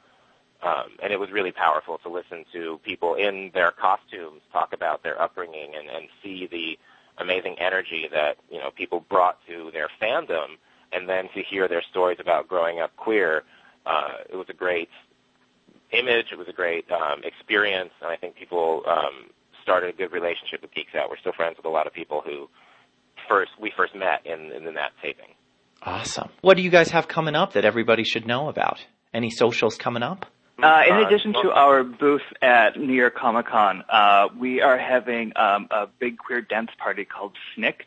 Um, and it was really powerful to listen to people in their costumes talk about their upbringing and, and see the amazing energy that, you know, people brought to their fandom, and then to hear their stories about growing up queer. Uh, it was a great image. It was a great um, experience, and I think people um, started a good relationship with Geeks Out. We're still friends with a lot of people who first we first met in, in that taping. Awesome. What do you guys have coming up that everybody should know about? Any socials coming up? Uh, in addition to our booth at New York Comic Con, uh, we are having um, a big queer dance party called Snicked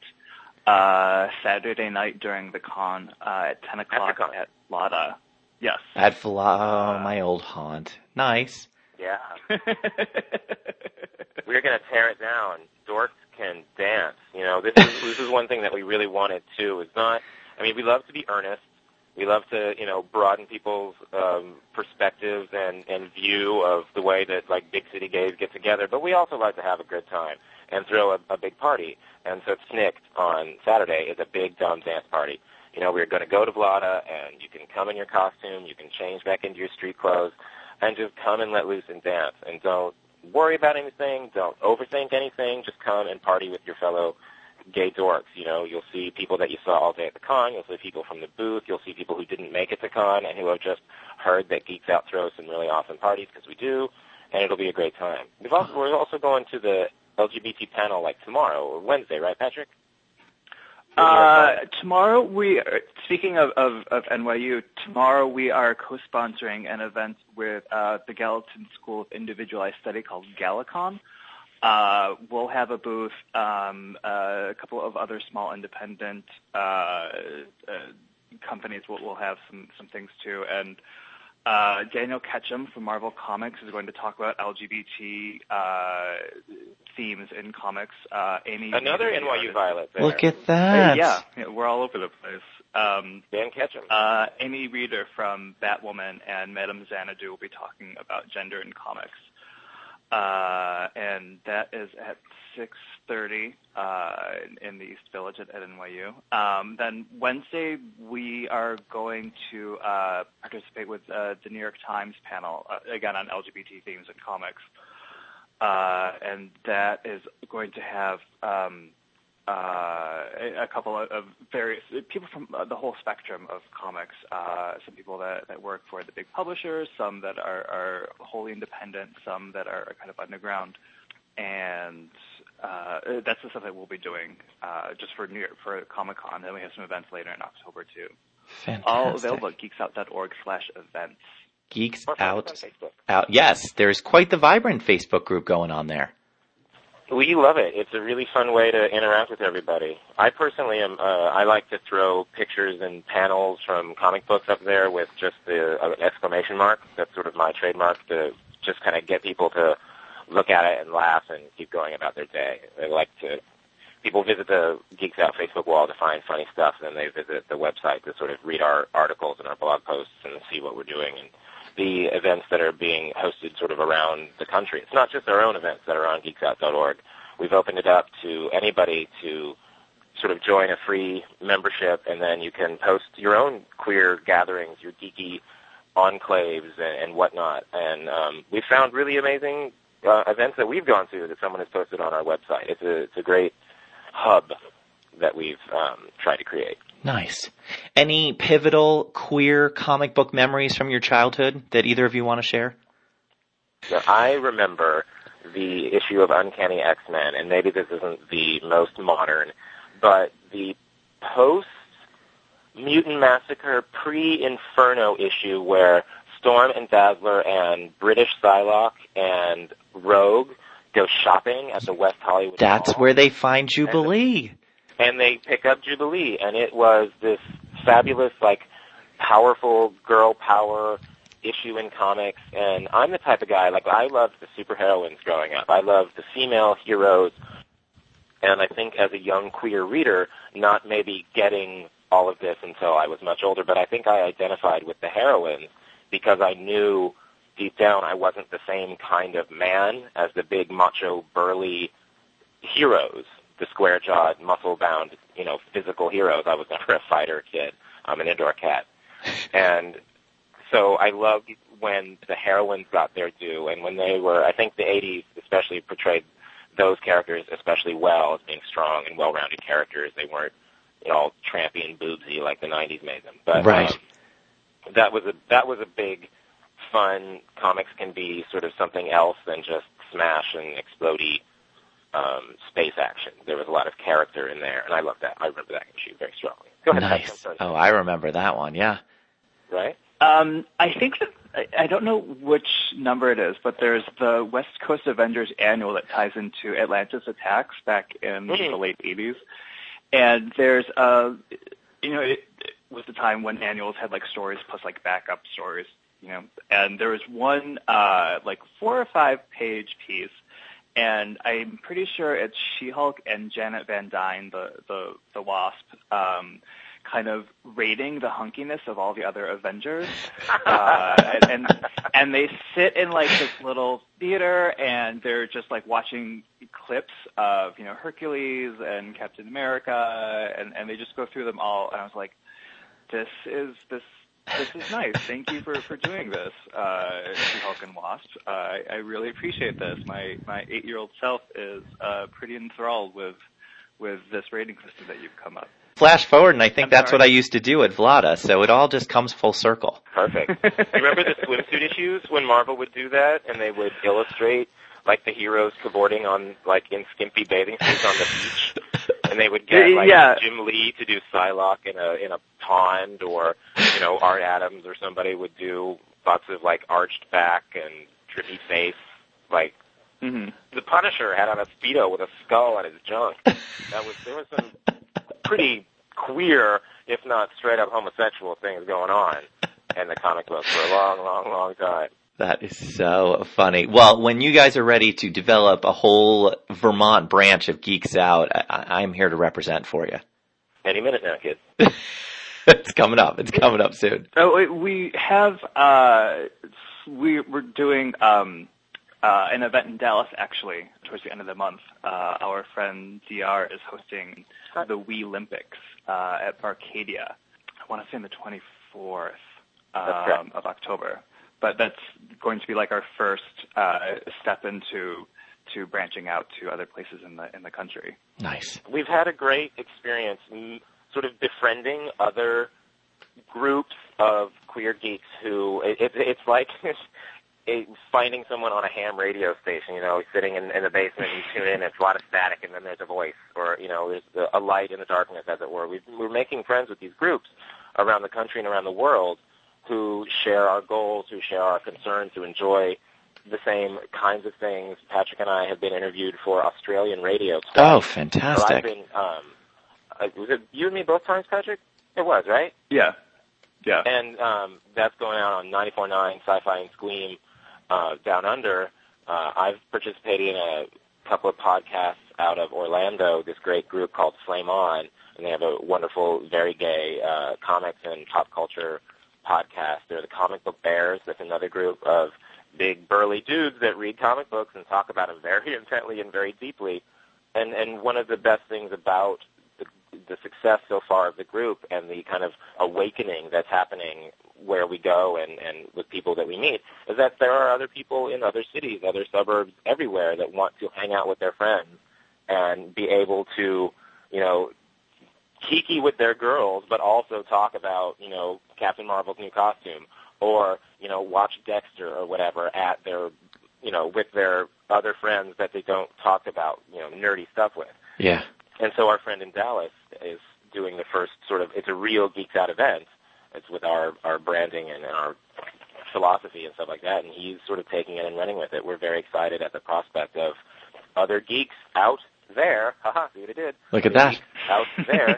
uh, Saturday night during the con uh, at ten o'clock at Lada. Yes. At Fla- oh, my old haunt. Nice. Yeah. We're going to tear it down. Dorks can dance. You know, this is, this is one thing that we really wanted too. It's not, I mean, we love to be earnest. We love to, you know, broaden people's um, perspectives and, and view of the way that, like, big city gays get together. But we also like to have a good time and throw a, a big party. And so Snicked on Saturday is a big, dumb dance party. You know, we're going to go to Vlada, and you can come in your costume. You can change back into your street clothes and just come and let loose and dance. And don't worry about anything. Don't overthink anything. Just come and party with your fellow gay dorks. You know, you'll see people that you saw all day at the con. You'll see people from the booth. You'll see people who didn't make it to con and who have just heard that Geeks Out throws some really awesome parties, because we do, and it'll be a great time. We've also, we're also going to the L G B T panel like tomorrow or Wednesday, right, Patrick? Uh, tomorrow we are, speaking of, of, of N Y U, tomorrow we are co-sponsoring an event with uh, the Gallatin School of Individualized Study called Gallicon. Uh, we'll have a booth, um, uh, a couple of other small independent uh, uh, companies will, will have some, some things too. And uh, Daniel Ketchum from Marvel Comics is going to talk about L G B T uh, themes in comics. Uh, Amy Another N Y U Violet there. Look at that. Uh, yeah, yeah, we're all over the place. Um, Dan Ketchum. Uh, Amy Reeder from Batwoman and Madame Xanadu will be talking about gender in comics. Uh, and that is at six thirty uh, in, in the East Village at, at N Y U. Um, then Wednesday we are going to uh, participate with uh, the New York Times panel, uh, again on L G B T themes in comics. Uh, and that is going to have um, uh, a couple of, of various people from uh, the whole spectrum of comics. Uh, some people that, that work for the big publishers, some that are, are wholly independent, some that are kind of underground. And uh, that's the stuff that we'll be doing uh, just for New York, for Comic-Con. Then we have some events later in October, too. Fantastic. All available at geeksout.org slash events. Geeks Or out, on Facebook. out. Yes, there's quite the vibrant Facebook group going on there. We love it. It's a really fun way to interact with everybody. I personally am, uh, I like to throw pictures and panels from comic books up there with just the uh, exclamation mark. That's sort of my trademark, to just kind of get people to look at it and laugh and keep going about their day. They like to, people visit the Geeks Out Facebook wall to find funny stuff, and then they visit the website to sort of read our articles and our blog posts and see what we're doing and the events that are being hosted sort of around the country. It's not just our own events that are on geeks out dot org. We've opened it up to anybody to sort of join a free membership, and then you can post your own queer gatherings, your geeky enclaves and, and whatnot. And um, we've found really amazing uh, events that we've gone to that someone has posted on our website. It's a, it's a great hub that we've um, tried to create. Nice. Any pivotal queer comic book memories from your childhood that either of you want to share? Now, I remember the issue of Uncanny X-Men, and maybe this isn't the most modern, but the post-Mutant Massacre, pre-Inferno issue where Storm and Dazzler and British Psylocke and Rogue go shopping at the West Hollywood That's Mall. where they find Jubilee. And they pick up Jubilee, and it was this fabulous, like, powerful girl power issue in comics. And I'm the type of guy, like, I loved the superheroines growing up. I loved the female heroes. And I think as a young queer reader, not maybe getting all of this until I was much older, but I think I identified with the heroines because I knew deep down I wasn't the same kind of man as the big macho burly heroes. The square-jawed, muscle-bound, you know, physical heroes. I was never a fighter kid. I'm an indoor cat. And so I loved when the heroines got their due, and when they were, I think the eighties especially portrayed those characters especially well as being strong and well-rounded characters. They weren't, you know, all trampy and boobsy like the nineties made them. But right. um, that was a that was a big, fun, comics can be sort of something else than just smash and explodey Um, space action. There was a lot of character in there, and I love that. I remember that issue very strongly. Go ahead. Nice. Oh, I remember that one, yeah. Right? Um, I think that, I, I don't know which number it is, but there's the West Coast Avengers annual that ties into Atlantis Attacks back in mm-hmm. the late eighties. And there's, uh, you know, it, it was the time when annuals had, like, stories plus, like, backup stories, you know. And there was one, uh, like, four or five page piece, and I'm pretty sure it's She-Hulk and Janet Van Dyne, the, the, the Wasp, um, kind of rating the hunkiness of all the other Avengers. uh, and, and, and they sit in, like, this little theater, and they're just, like, watching clips of, you know, Hercules and Captain America, and, and they just go through them all. And I was like, this is, this, This is nice. Thank you for, for doing this, uh, She-Hulk and Wasp. Uh, I, I really appreciate this. My my eight-year-old self is uh, pretty enthralled with with this rating system that you've come up. Flash forward, and I think I'm that's sorry. what I used to do at Vlada, so it all just comes full circle. Perfect. Remember the swimsuit issues when Marvel would do that, and they would illustrate, like, the heroes cavorting on, like, in skimpy bathing suits on the beach? And they would get, like, yeah. Jim Lee to do Psylocke in a in a pond, or, you know, Art Adams or somebody would do lots of, like, arched back and drippy face. Like, mm-hmm. the Punisher had on a Speedo with a skull on his junk. That was There was some pretty queer, if not straight-up homosexual things going on in the comic books for a long, long, long time. That is so funny. Well, when you guys are ready to develop a whole Vermont branch of Geeks Out, I- I'm here to represent for you. Any minute now, kid. It's coming up. It's coming up soon. Oh, we have, uh, we, we're doing um, uh, an event in Dallas, actually, towards the end of the month. Uh, our friend D R is hosting the Wii Olympics uh, at Barcadia. I want to say on the twenty-fourth um, of October. But that's going to be like our first uh, step into to branching out to other places in the in the country. Nice. We've had a great experience m- sort of befriending other groups of queer geeks who, it, it, it's like it, finding someone on a ham radio station, you know, sitting in, in the basement and you tune in, it's a lot of static and then there's a voice, or, you know, there's a light in the darkness, as it were. We've, we're making friends with these groups around the country and around the world who share our goals, who share our concerns, who enjoy the same kinds of things. Patrick and I have been interviewed for Australian radio. Twice. Oh, fantastic. So I've been, um, uh, was it you and me both times, Patrick? It was, right? Yeah. Yeah. And um, that's going out on ninety-four point nine Sci-Fi and Squeam uh, Down Under. Uh, I've participated in a couple of podcasts out of Orlando, this great group called Flame On, and they have a wonderful, very gay uh, comics and pop culture podcast. They're the Comic Book Bears. That's another group of big, burly dudes that read comic books and talk about them very intently and very deeply. And and one of the best things about the, the success so far of the group and the kind of awakening that's happening where we go and, and with people that we meet is that there are other people in other cities, other suburbs, everywhere that want to hang out with their friends and be able to, you know, kiki with their girls, but also talk about, you know, Captain Marvel's new costume, or, you know, watch Dexter or whatever at their, you know, with their other friends that they don't talk about, you know, nerdy stuff with. Yeah. And so our friend in Dallas is doing the first sort of, it's a real Geeks Out event. It's with our, our branding and our philosophy and stuff like that, and he's sort of taking it and running with it. We're very excited at the prospect of other geeks out there, haha, see what I did. Look at that. Out there,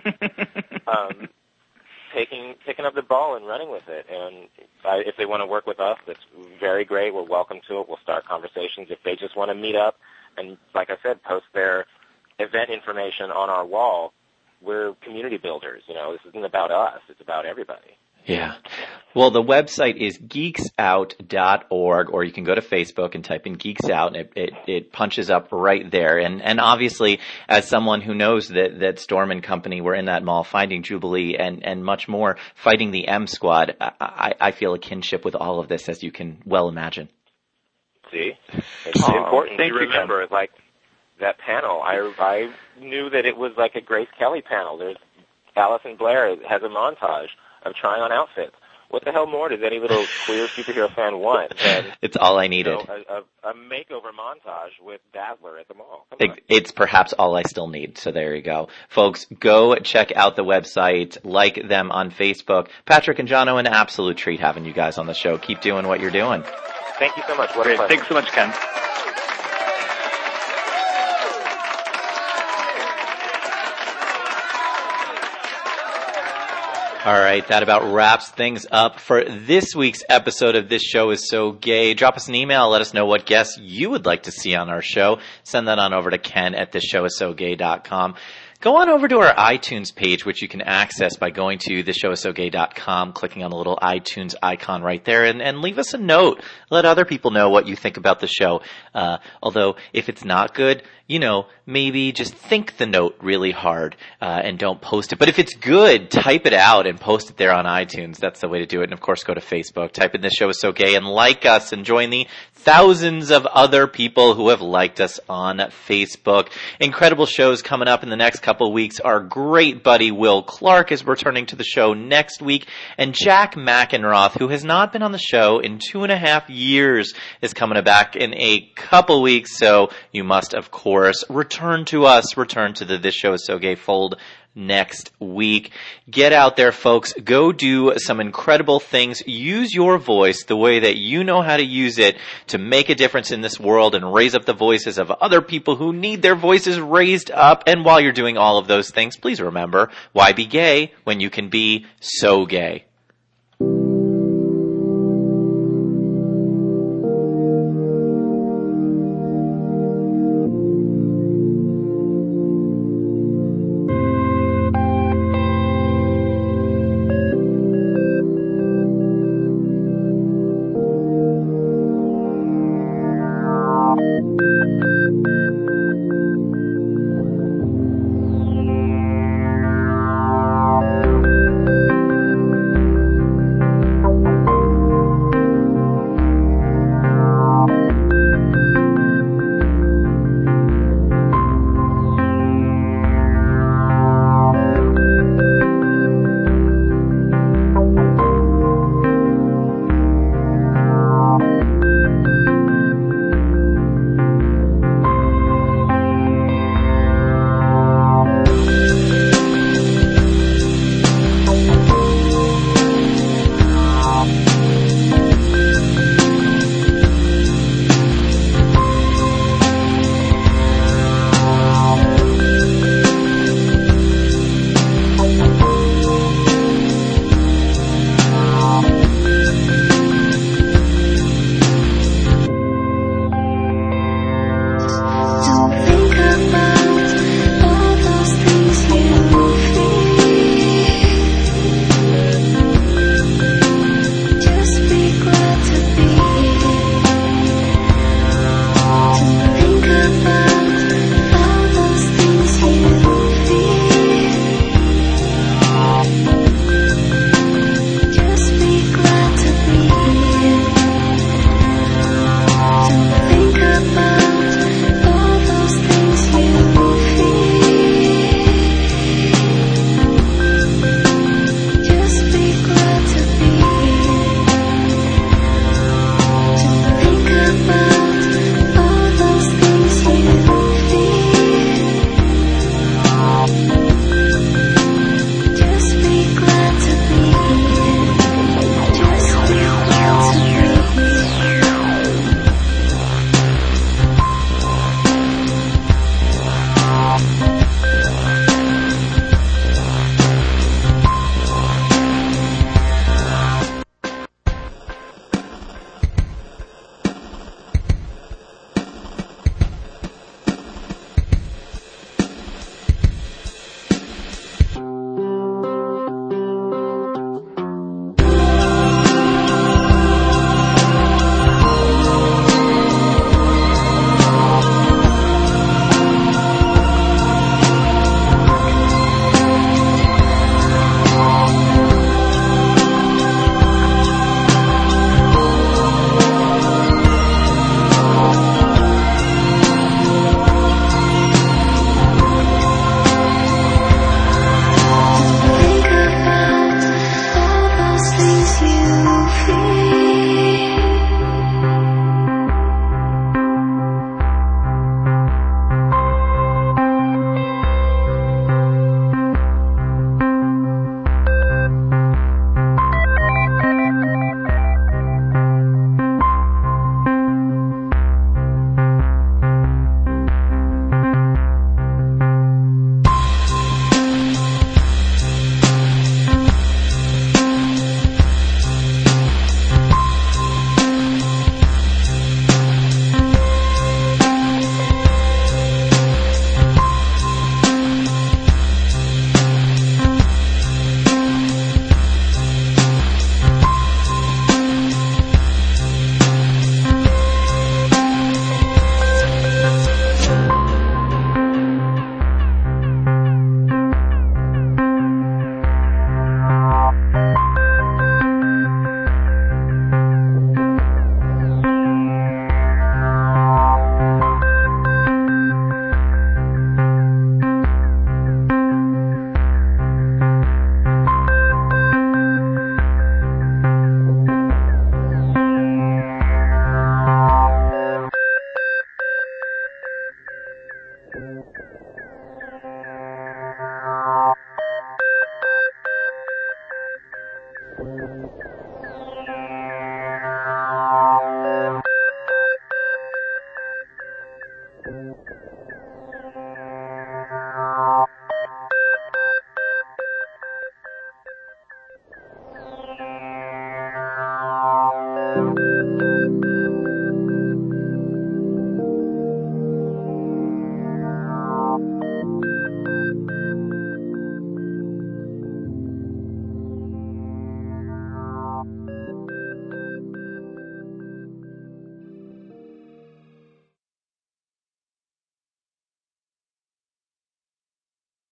um, taking picking up the ball and running with it. And uh, if they want to work with us, that's very great. We're welcome to it. We'll start conversations. If they just want to meet up and, like I said, post their event information on our wall, we're community builders. You know, this isn't about us. It's about everybody. Yeah. Well, the website is geeks out dot org, or you can go to Facebook and type in Geeks Out, and it, it, it punches up right there. And, and obviously, as someone who knows that, that Storm and company were in that mall finding Jubilee and, and much more, fighting the M Squad, I, I feel a kinship with all of this, as you can well imagine. See? It's Aww, important to you, remember, Ken. Like, that panel, I, I knew that it was like a Grace Kelly panel. There's Allison Blair has a montage of trying on outfits. What the hell more does any little queer superhero fan want than, it's all I needed. You know, a, a, a makeover montage with Dazzler at the mall? Come it, on. It's perhaps all I still need. So there you go. Folks, go check out the website, like them on Facebook. Patrick and Jono, an absolute treat having you guys on the show. Keep doing what you're doing. Thank you so much. What a Great. pleasure. Thanks so much, Ken. All right, that about wraps things up for this week's episode of This Show Is So Gay. Drop us an email. Let us know what guests you would like to see on our show. Send that on over to Ken at this show is so gay dot com. Go on over to our iTunes page, which you can access by going to this show is so gay dot com, clicking on the little iTunes icon right there, and, and leave us a note. Let other people know what you think about the show. Uh, although, if it's not good, you know, maybe just think the note really hard uh, and don't post it. But if it's good, type it out and post it there on iTunes. That's the way to do it. And, of course, go to Facebook, type in This Show Is So Gay, and like us and join the thousands of other people who have liked us on Facebook. Incredible shows coming up in the next couple weeks. Our great buddy Will Clark is returning to the show next week, and Jack McEnroth, who has not been on the show in two and a half years, is coming back in a couple weeks. So you must, of course, return to us, return to the This Show Is So Gay fold next week. Get out there, folks. Go do some incredible things. Use your voice the way that you know how to use it to make a difference in this world and raise up the voices of other people who need their voices raised up. And while you're doing all of those things, please remember, why be gay when you can be so gay? Thank you.